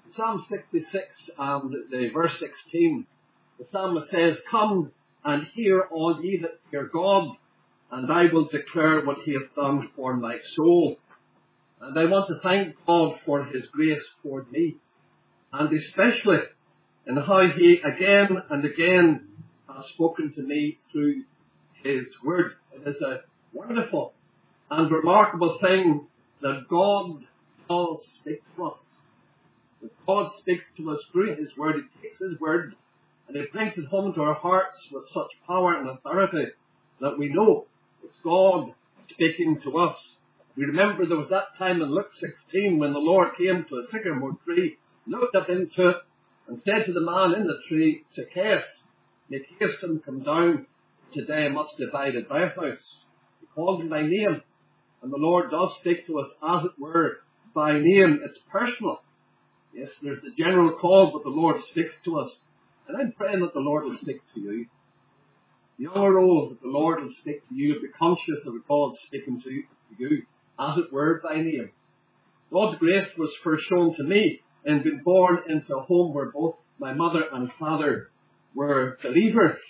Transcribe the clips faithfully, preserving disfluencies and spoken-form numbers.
Psalm sixty-six and the verse sixteen, the psalmist says, "Come and hear all ye that fear God, and I will declare what he hath done for my soul." And I want to thank God for his grace toward me, and especially in how he again and again has spoken to me through his word. It is a wonderful and remarkable thing that God does speak to us. That God speaks to us through his word. He takes his word and he brings it home to our hearts with such power and authority that we know it's God speaking to us. We remember there was that time in Luke sixteen when the Lord came to a sycamore tree, looked up into it, and said to the man in the tree, "Zacchaeus, make haste and come down. Today I must abide at thy house." He called him by name, and the Lord does speak to us, as it were, by name. It's personal. Yes, there's the general call, but the Lord speaks to us. And I'm praying that the Lord will speak to you. Young or old, that the Lord will speak to you. Be conscious of God speaking to you, as it were, by name. God's grace was first shown to me in being born into a home where both my mother and father were believers.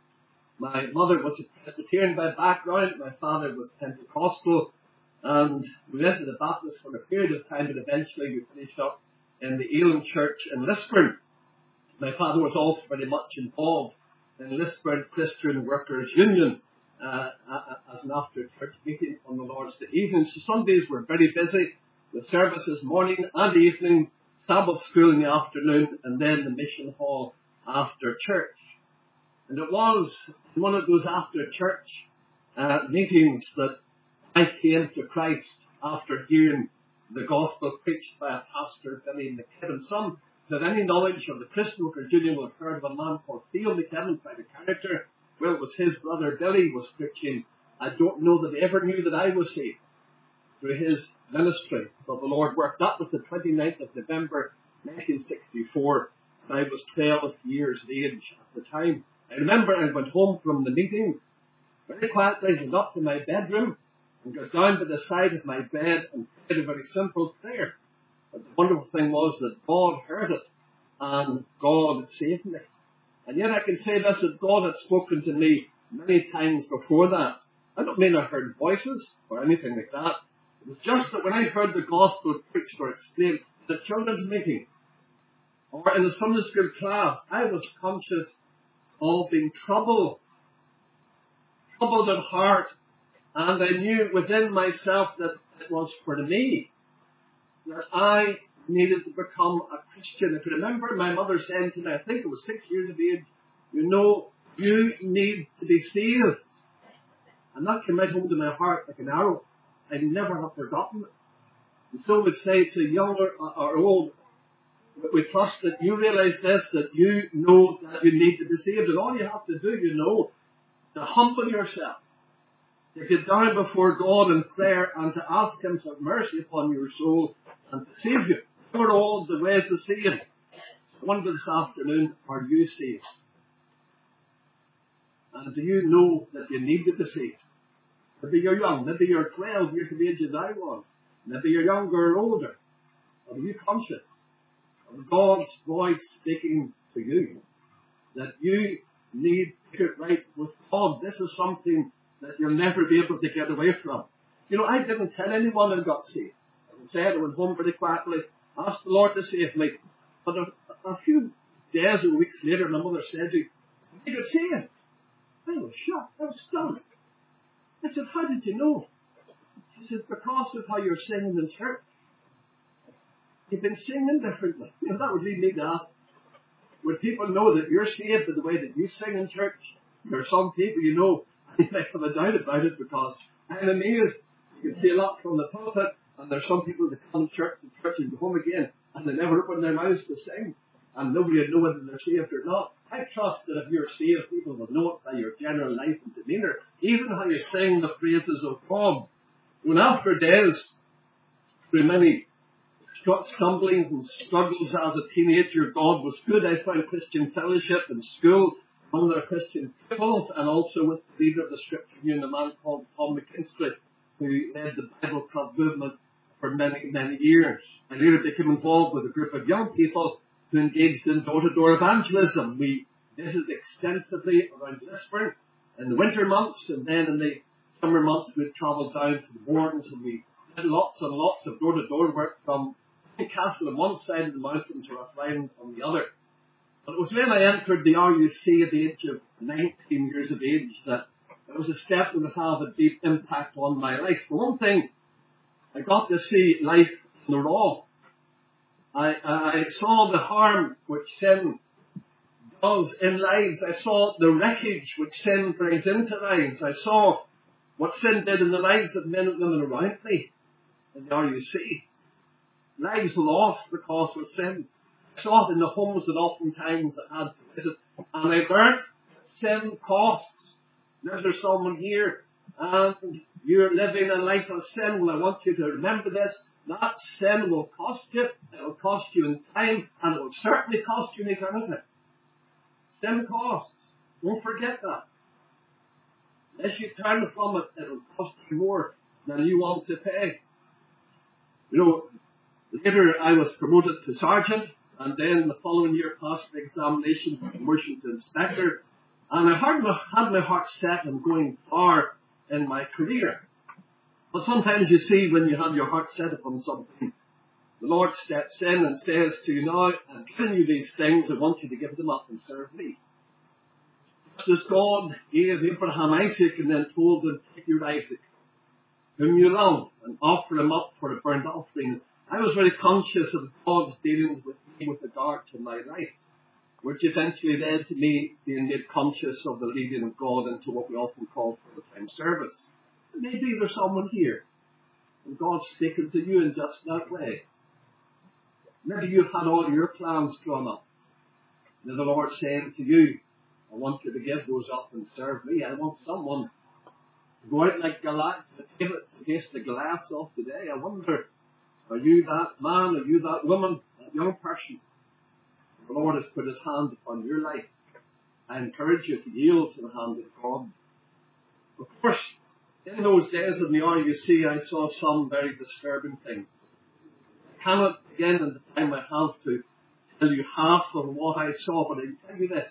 My mother was a Presbyterian by background. My father was Pentecostal. And we went to the Baptist for a period of time, but eventually we finished up in the Elim Church in Lisburn. My father was also very much involved in Lisburn Christian Workers Union uh, as an after-church meeting on the Lord's Day evening. So Sundays were very busy with services morning and evening, Sabbath school in the afternoon, and then the mission hall after church. And it was one of those after-church uh, meetings that I came to Christ after hearing the gospel preached by a pastor, Billy McKibben. Some who have any knowledge of the Christian Workers Union will have heard of a man called Theo McKibben by the character. Well, it was his brother Billy was preaching. I don't know that he ever knew that I was saved through his ministry, but the Lord worked. That was the twenty-ninth of November, nineteen sixty-four. I was twelve years of age at the time. I remember I went home from the meeting, very quietly, went up to my bedroom, and got down by the side of my bed and prayed a very simple prayer. But the wonderful thing was that God heard it, and God saved me. And yet I can say this, that God had spoken to me many times before that. I don't mean I heard voices or anything like that. It was just that when I heard the gospel preached or explained at the children's meeting or in the Sunday school class, I was conscious of being troubled, troubled at heart, and I knew within myself that it was for me, that I needed to become a Christian. I can remember my mother saying to me, I think it was six years of age, "You know, you need to be saved." And that came right home to my heart like an arrow. I never have forgotten it. And so I would say to young or, or old, we trust that you realize this, that you know that you need to be saved. And all you have to do, you know, to humble yourself, to get down before God in prayer and to ask him to have mercy upon your soul and to save you. What are all the ways to save? I wonder this afternoon, are you saved? And do you know that you need to be saved? Maybe you're young, maybe you're twelve years of age as I was, maybe you're younger or older. Are you conscious of God's voice speaking to you? That you need to get right with God. This is something that you'll never be able to get away from. You know, I didn't tell anyone I got saved. As I said, I went home very quietly, asked the Lord to save me. But a, a few days or weeks later, my mother said to me, "You got saved." I was shocked. I was stunned. I said, "How did you know?" She said, "Because of how you're singing in church. You've been singing differently." You know, that would lead me to ask, would people know that you're saved by the way that you sing in church? There are some people, you know, you might have a doubt about it, because I'm amazed. You can see a lot from the pulpit, and there's some people that come to church and church and go home again, and they never open their mouths to sing, and nobody would know whether they're saved or not. I trust that if you're saved, people will know it by your general life and demeanour, even how you sing the praises of God. When after days, through many stumblings and struggles as a teenager, God was good. I found Christian fellowship in school among their Christian pupils, and also with the leader of the Scripture Union, a man called Tom McKinstry, who led the Bible Club movement for many, many years. I later became involved with a group of young people who engaged in door-to-door evangelism. We visited extensively around Lisburn in the winter months, and then in the summer months we'd travel down to the Bournes, and we did lots and lots of door-to-door work from Newcastle on one side of the mountain to Rathline on the other. But it was when I entered the R U C at the age of nineteen years of age that it was a step that would have a deep impact on my life. For one thing, I got to see life in the raw. I, I saw the harm which sin does in lives. I saw the wreckage which sin brings into lives. I saw what sin did in the lives of men and women around me in the R U C. Lives lost because of sin. I saw it in the homes that oftentimes I had to visit. And I learned sin costs. Now there's someone here and you're living a life of sin. Well, I want you to remember this. That sin will cost you. It will cost you in time, and it will certainly cost you in eternity. Sin costs. Don't forget that. Unless you turn from it, it will cost you more than you want to pay. You know, later I was promoted to sergeant, and then the following year passed the examination for promotion to inspector. And I had my, had my heart set on going far in my career. But sometimes you see when you have your heart set upon something, the Lord steps in and says to you, now, I'm giving you these things, I want you to give them up and serve me. Just as God gave Abraham Isaac and then told him, take your Isaac, whom you love, and offer him up for a burnt offering. I was very conscious of God's dealings with me with regard to my life, which eventually led to me being made conscious of the leading of God into what we often call full-time service. Maybe there's someone here, and God's speaking to you in just that way. Maybe you've had all your plans drawn up. And the Lord's saying to you, I want you to give those up and serve me. I want someone to go out like Goliath to give it against the Goliaths of today. I wonder, are you that man, are you that woman, that young person? The Lord has put his hand upon your life. I encourage you to yield to the hand of God. Of course, in those days in the R U C, I saw some very disturbing things. I cannot begin in the time I have to tell you half of what I saw, but I can tell you this.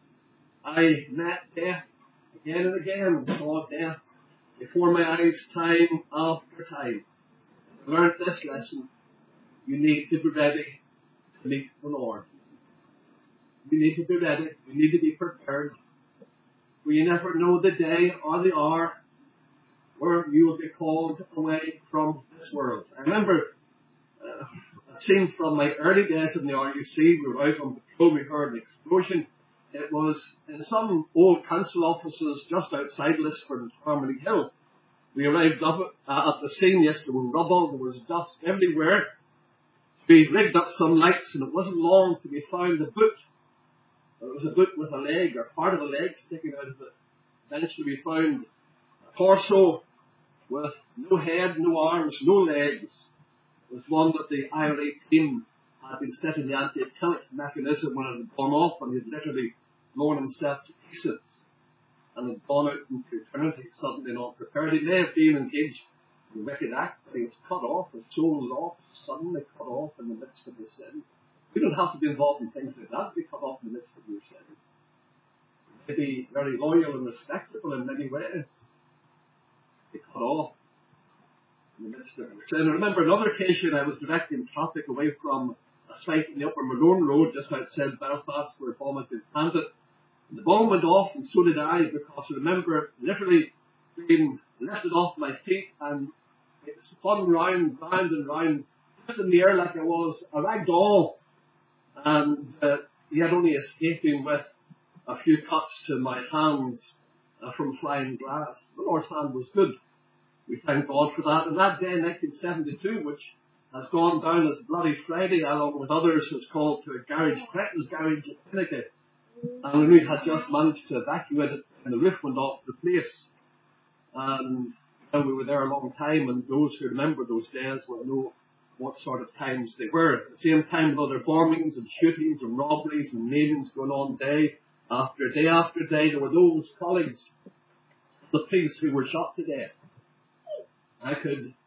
I met death again and again, saw death before my eyes time after time. I learned this lesson. You need to be ready to meet the Lord. You need to be ready. You need to be prepared. For you never know the day or the hour where you will be called away from this world. I remember uh, a scene from my early days in the R U C. We were out on patrol. We heard an explosion. It was in some old council offices just outside Lisburn and Harmony Hill. We arrived up uh, at the scene. Yes, there was rubble. There was dust everywhere. We rigged up some lights, and it wasn't long till we found a boot. It was a boot with a leg, or part of a leg sticking out of it. Eventually we found a torso with no head, no arms, no legs. It was one that the I R A team had been setting the anti-tilt mechanism when it had gone off, and he had literally blown himself to pieces and had gone out into eternity suddenly not prepared. He may have been engaged in a wicked act, but he was cut off, his soul was off, suddenly cut off in the midst of his sin. We don't have to be involved in things like that to be cut off in the midst of your sin. To be very loyal and respectable in many ways. Be cut off in the midst of your sin. I remember another occasion I was directing traffic away from a site in the Upper Malone Road just outside Belfast where a bomb had been planted. And the bomb went off, and so did I, because I remember literally being lifted off my feet and it spun round, round and round, just in the air like I was a rag doll. And uh, yet only escaping with a few cuts to my hands uh, from flying glass. The Lord's hand was good. We thank God for that. And that day in nineteen seventy-two, which has gone down as Bloody Friday, along with others, was called to a garage, Cretton's garage at Pinnacle. And we had just managed to evacuate it, and the roof went off the place. And you know, we were there a long time, and those who remember those days will know what sort of times they were. At the same time, other bombings and shootings and robberies and maimings going on day after day after day. There were those colleagues, the police, who were shot to death. I could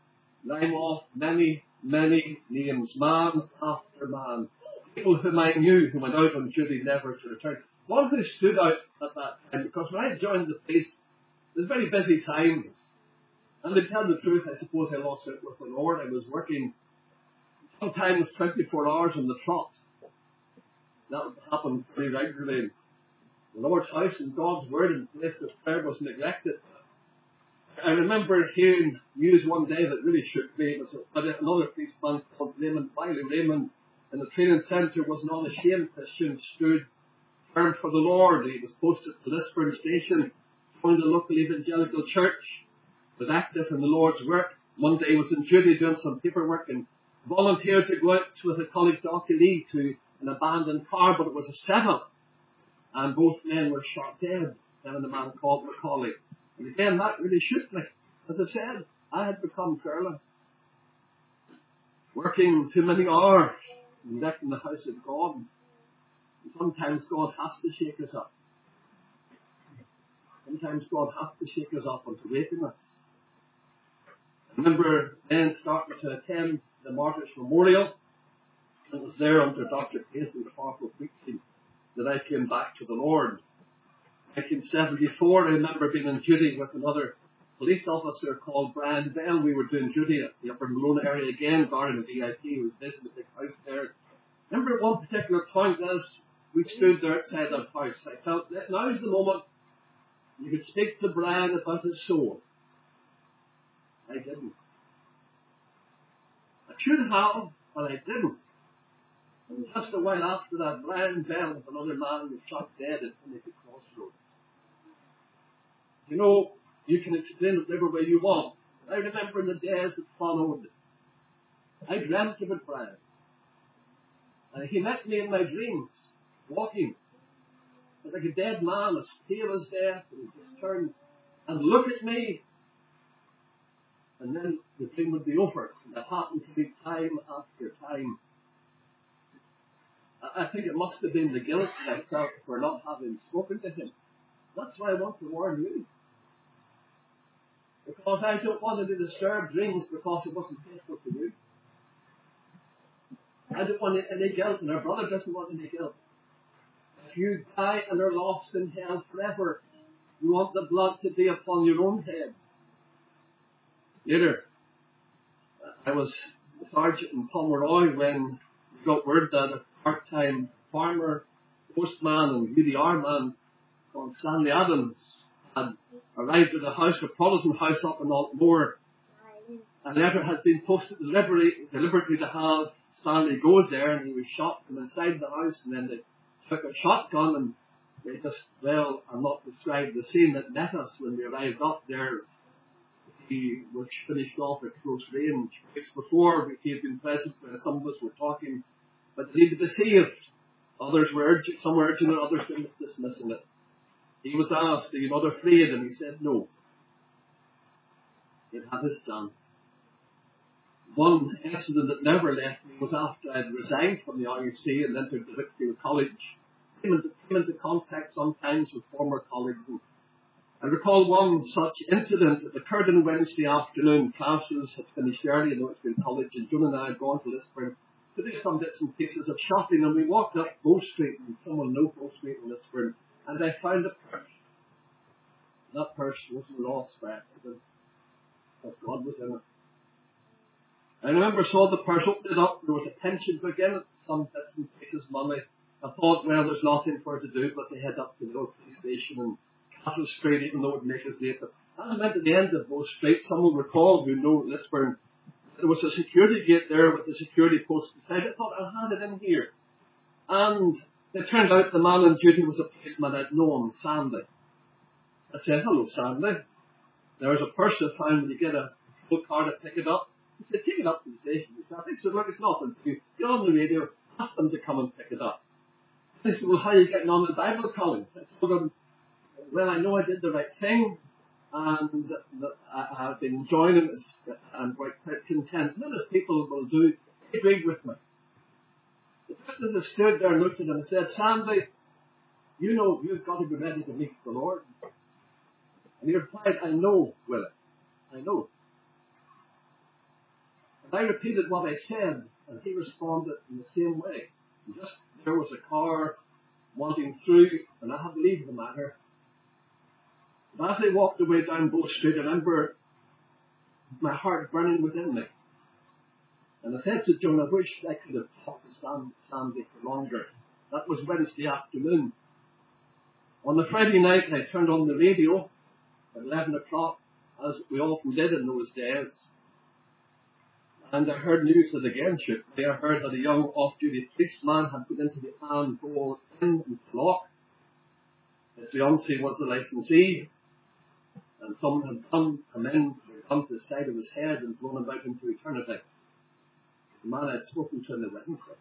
Name off many, many names, man after man. People whom I knew who went out on duty never to return. One who stood out at that time, because when I joined the police, it was very busy times. And to tell the truth, I suppose I lost it with the Lord. I was working sometimes twenty-four hours on the trot. That would happen pretty regularly. The Lord's house and God's word and place of prayer was neglected. I remember hearing news one day that really shook me. It was about another policeman called Raymond Wiley. Raymond in the training centre was an unashamed Christian, stood firm for the Lord. He was posted to Lisburn Station, joined the local evangelical church, was active in the Lord's work. One day he was in duty doing some paperwork and volunteered to go out with a colleague, Doctor Lee, to an abandoned car, but it was a setup. And both men were shot dead. Then a man called Macaulay. And again, that really shook me. As I said, I had become careless. Working too many hours, neglecting the house of God. And sometimes God has to shake us up. Sometimes God has to shake us up and to awaken us. I remember then starting to attend the Martyrs Memorial. It was there under Doctor Paisley's powerful preaching that I came back to the Lord. nineteen seventy-four, I remember being on duty with another police officer called Brian Bell. We were doing duty at the Upper Malone area again, guarding the V I P who was visiting the big house there. I remember at one particular point as we stood there outside that house, I felt that now's the moment you could speak to Brian about his soul. I didn't. I should have, but I didn't. And just a while after that, Brian Bell, another man, was shot dead at Trinity Crossroads. You know, you can explain it whatever way you want. I remember in the days that followed, I dreamt about Brian. And he met me in my dreams, walking. But like a dead man, as pale as death, and he just turned and looked at me. And then the dream would be over. And that happened to me time after time. I think it must have been the guilt that I felt for not having spoken to him. That's why I want to warn you. Because I don't want to disturb dreams because it wasn't faithful to you. I don't want any guilt, and our brother doesn't want any guilt. If you die and are lost in hell forever, you want the blood to be upon your own head. Later, I was a sergeant in Pomeroy when we got word that a part-time farmer, postman and U D R man called Stanley Adams had arrived at a house, a Protestant house up in Altmore. A letter had been posted deliberately, deliberately to have Stanley go there, and he was shot from inside the house, and then they took a shotgun and they just, well, I'll not describe the scene that met us when we arrived up there. He was finished off at close range. Weeks before, he had been present when some of us were talking, but they needed to be saved. Others were urging, some were urging it, others were dismissing it. He was asked, are you not afraid? And he said no. He'd had his chance. One incident that never left me was after I had resigned from the R U C and entered the Whitfield College. I came into, came into contact sometimes with former colleagues. And I recall one such incident that occurred on Wednesday afternoon. Classes had finished early in the Whitfield College, and Joan and I had gone to Lisburn to do some bits and pieces of shopping, and we walked up Bow Street, and someone knew Bow Street in Lisburn, and I found a purse. That purse wasn't lost by accident, because God was in it. I remember saw the purse, opened it up, there was a pension book in it, some bits and pieces of money. I thought, well, there's nothing for her to do but to head up to the old police station and Castle Street, even though it would make us late. But as I went to the end of Bow Street, someone recalled who knew Lisburn, there was a security gate there with a security post beside it. I thought, I'll hand it in here. And it turned out the man on duty was a policeman I'd known, Sandy. I said, hello, Sandy. There was a purse I found when you get a full car to pick it up. He said, take it up to the station. I said, look, it's nothing to you. Get on the radio, ask them to come and pick it up. He said, well, how are you getting on with Bible college? I told him, well, I know I did the right thing, and I have been enjoying it, and quite content. None of people will do. He agreed with me. Just as I stood there and looked at him and said, Sandy, you know you've got to be ready to meet the Lord. And he replied, I know, Willie. I know. I repeated what I said, and he responded in the same way. And just there was a car wanting through, and I had to leave the matter. But as I walked away down Bow Street, I remember my heart burning within me. And I said to Joan, I wish I could have talked to Sam, Sandy for longer. That was Wednesday afternoon. On the Friday night, I turned on the radio at eleven o'clock, as we often did in those days. And I heard news that again shook me. I heard that a young off-duty policeman had put into the Ann Ball Inn in Flock. His fiancée was the licensee, and someone had come, come in, come to the side of his head and blown him out into eternity. The man I had spoken to in the wedding clip.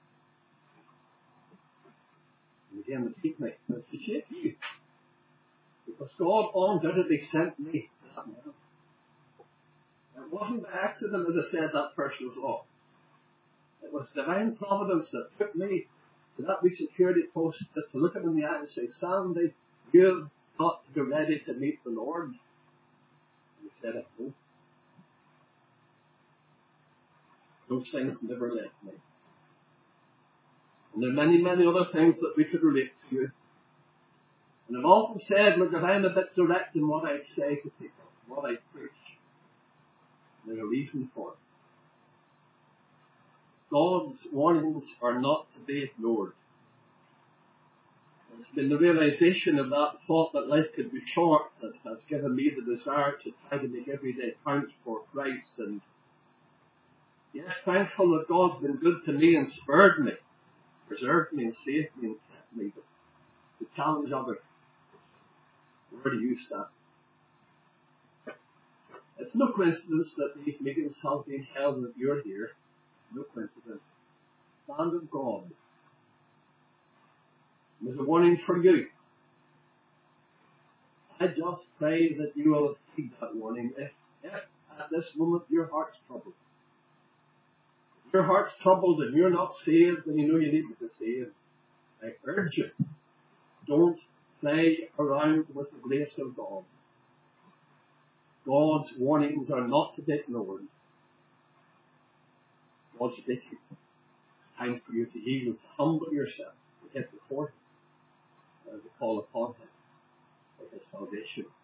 And again, it hit me. And it should shake you. Because God undoubtedly sent me to that man. It wasn't by accident, as I said, that person was off. It was divine providence that took me to that wee security post just to look him in the eye and say, Sandy, you've got to be ready to meet the Lord. And he said, I know. Those things never left me. And there are many, many other things that we could relate to. And I've often said, look, if I'm a bit direct in what I say to people, what I preach, there's a reason for it. God's warnings are not to be ignored. It's been the realization of that thought that life could be short that has given me the desire to try to make every day count for Christ. And yes, thankful that God's been good to me and spared me, preserved me and saved me and kept me. But to challenge others, where to use that? It's no coincidence that these meetings have been held and that you're here. No coincidence. Land of God. There's a warning for you. I just pray that you will heed that warning if, if at this moment your heart's troubled. If your heart's troubled and you're not saved and you know you need to be saved, I urge you, don't play around with the grace of God. God's warnings are not to be ignored. God's speaking. It's time for you to yield, to humble yourself, to get before Him, and to call upon Him for His salvation.